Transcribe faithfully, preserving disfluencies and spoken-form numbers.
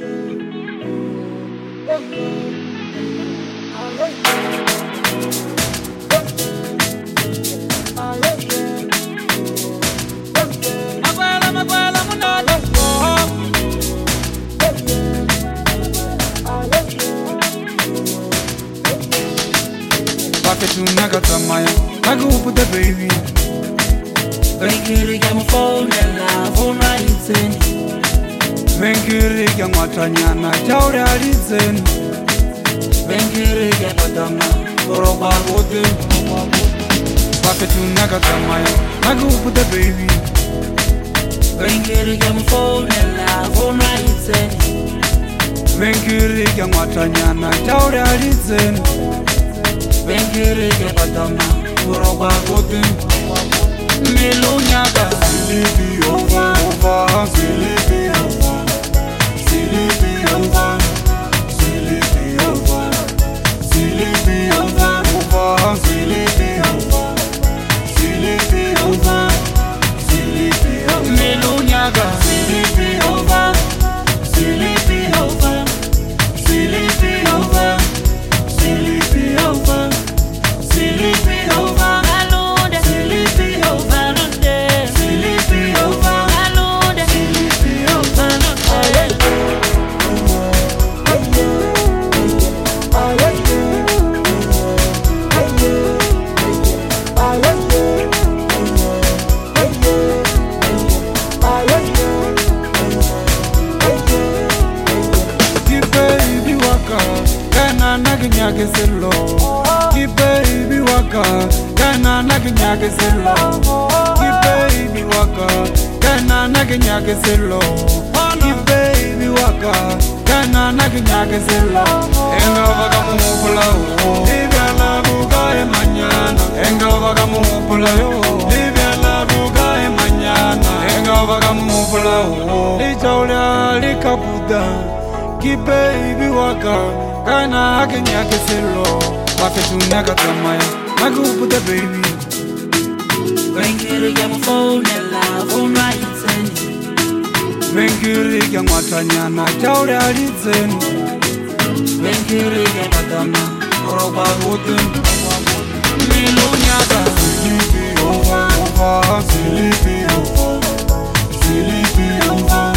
Nagatsamaya, naguputa baby. Venkiri kya mfonela, phone raidzeni. Venkiri kya matanyana, chaure alidzeni. Venkiri kya patama, Oroba wote. Papetu nagatsamaya, naguputa baby. Venkiri kya mfonela, phone raidzeni. Venkiri kya matanyana, chaure alidzeni. Venkiri kya patama, Oroba wote. Milunyaka Silipi over, over, silipi over, silipi over, silipi over, silipi over, over, silipi over, silipi over, silipi over. Milunyaka Silipi over, silipi over, silipi over, silipi over, silipi over. Naginyakisilo, ki baby waka, kana naginyakisilo, ki baby waka, kana naginyakisilo, ki baby waka, kana naginyakisilo. Enga vaga mupula yo, livya la buga e mañana. Enga vaga mupula yo, livya la buga e mañana. Enga vaga mupula yo, lichaula likapuda, ki baby waka. Kana akenyakeselo, papetu nagatsamaya, naguputa baby. Venkiri kya mfonela, phone raidzeni. Venkiri kya matanyana, chaure alidzeni. Venkiri kya patama, Oroba wote. Milunyaka Silipi over, over, silipi over, silipi over.